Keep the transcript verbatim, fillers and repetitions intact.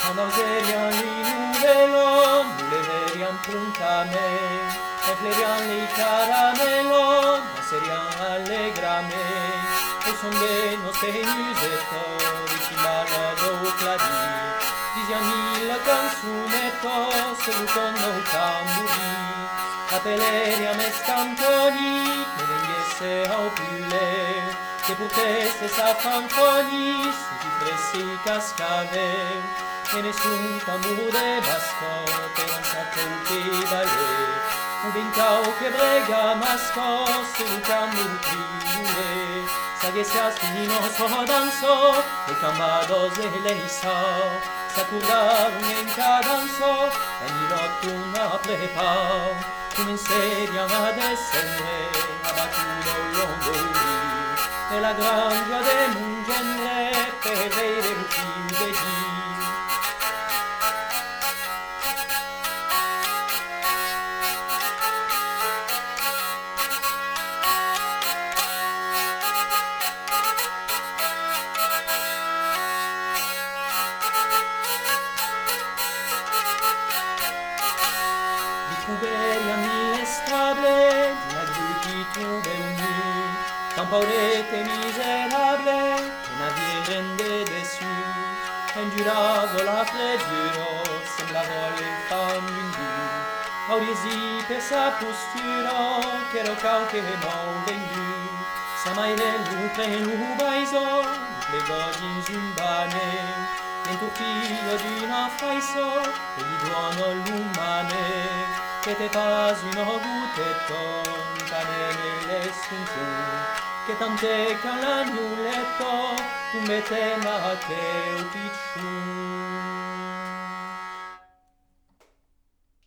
Andavserian li nuvelon, muleverian puntame, e flerian li caramelon, naserian allegrame, au son de nos musettori, si malado cladi, dizian mille canzunettos, seducon no tamburi, appelleriam es cantoni, che venghesse au pulle, che purtesse sa fanfonis, si fressi cascave, e nessun tambur de basco, che non sa colpi balè, un vincao che brega masco, se un tambur triule, sa che sia spino so danzo, e cambados e lei sa, sa curdarum en cadanzo, e mi noctum a prepar, come insediam a descendre, abbattuto l'ondoli, e la grangia de un genere, per vedere un figlio de Dio. Trouveria mille stable, la grue qui trouve uni, campaurete miserable, che navire rende dessus, enduravo la freddura, semblava le fan d'une vue, auriesi per sa postura, che ero cauche non vendu, sa mai le lupe l'ubaiso, le godins un bane, l'entourtillo d'una faiso, e di buono l'umane, che te pas uno gutetto, pane nelle stuntu, che tante can l'agnuletto, un mette ma te un picciun.